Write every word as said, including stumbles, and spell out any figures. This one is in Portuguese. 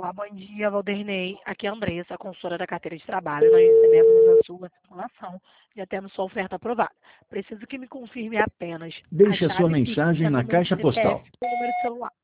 Olá, bom dia, Valdernei. Aqui é a Andressa, consultora da carteira de trabalho. Nós recebemos a sua simulação. Já temos sua oferta aprovada. Preciso que me confirme apenas a Deixe a sua chave mensagem física, na número caixa de C P F postal. e número de celular.